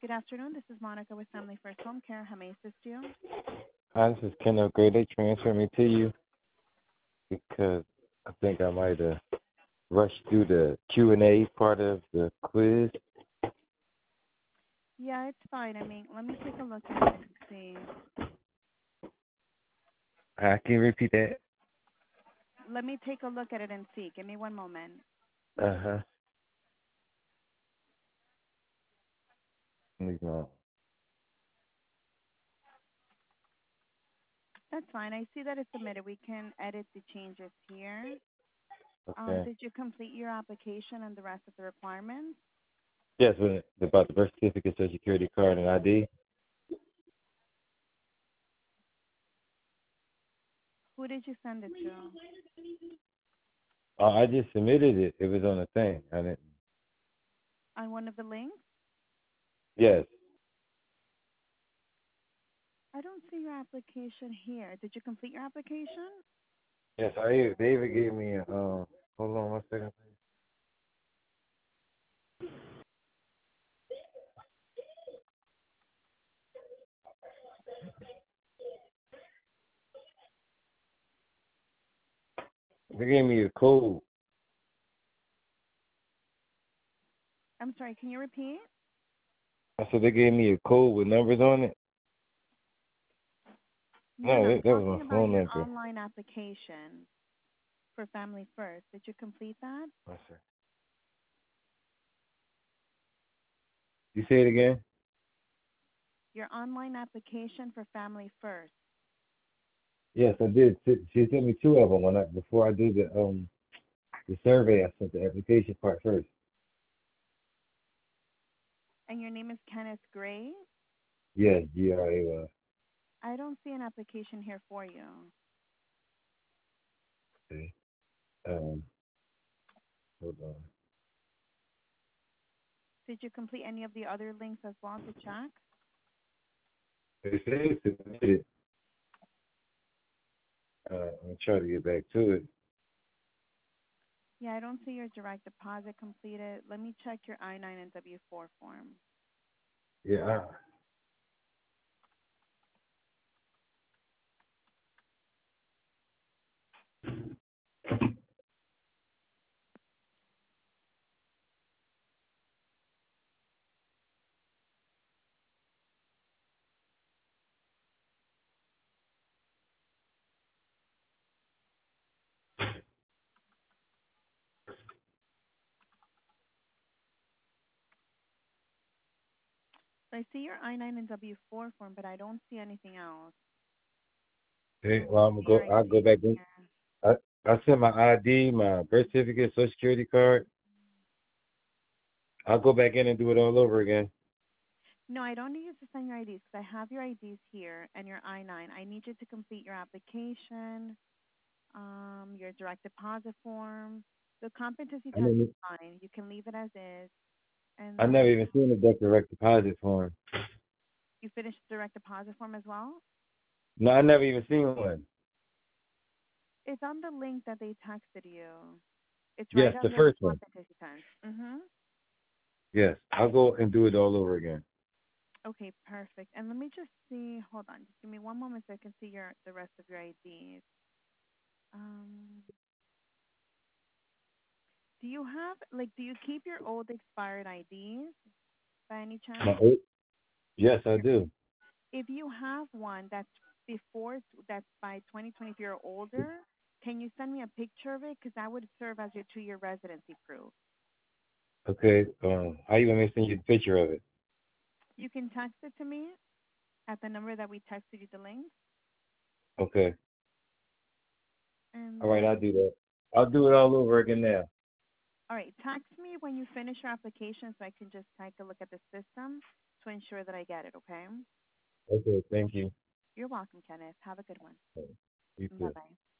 Good afternoon. This is Monica with Family First Home Care. How may I assist you? Hi, this is Ken Gray. They transferred me to you because I think I might have rushed through the Q&A part of the quiz. Yeah, it's fine. Let me take a look at it and see. Can you repeat that? Let me take a look at it and see. Give me one moment. Uh-huh. No. That's fine. I see that it's submitted. We can edit the changes here. Okay. Did you complete your application and the rest of the requirements? Yes, about the birth certificate, social security card, and ID. Who did you send it to? I just submitted it. It was on the thing. I didn't. On one of the links? Yes. I don't see your application here. Did you complete your application? Yes, they even gave me a, hold on one second, please. They gave me a code. I'm sorry, can you repeat? I said they gave me a code with numbers on it. No, No, I'm that was talking my about phone your number. online application for Family First. Did you complete that? One second. You say it again? Your online application for Family First. Yes, I did. She sent me two of them before I did the survey. I sent the application part first. And your name is Kenneth Gray? Yes, GRAY. I don't see an application here for you. Okay. Um, hold on. Did you complete any of the other links as well to check? They say it's submitted. I'm trying to get back to it. Yeah, I don't see your direct deposit completed. Let me check your I-9 and W-4 form. Yeah. So I see your I-9 and W-4 form, but I don't see anything else. I Okay. don't Well, see your I'll go IDs back in. here. I sent my ID, my birth certificate, social security card. I'll go back in and do it all over again. No, I don't need you to send your IDs because I have your IDs here and your I-9. I need you to complete your application, your direct deposit form. The competency I test is never, fine. You can leave it as is. And I never then even seen the direct deposit form. you finish the direct deposit form as well. No, I never even seen one. It's on the link that they texted you. It's right Yes, the under the first one. competency test. Mm-hmm. Yes, I'll go and do it all over again. Okay, perfect. And let me just see. Hold on. Just give me one moment so I can see the rest of your IDs. Um, do you keep your old expired IDs by any My chance? old, yes, I do. If you have one that's by 2020, if you're older, can you send me a picture of it? Because that would serve as your 2-year residency proof. Okay. How you want me to send you the picture of it? You can text it to me at the number that we texted you the link. Okay. And All right, then, I'll do that. I'll do it all over again now. all right, text me when you finish your application so I can just take a look at the system to ensure that I get it, okay? Okay, thank you. You're welcome, Kenneth. Have a good one. You Bye too. bye.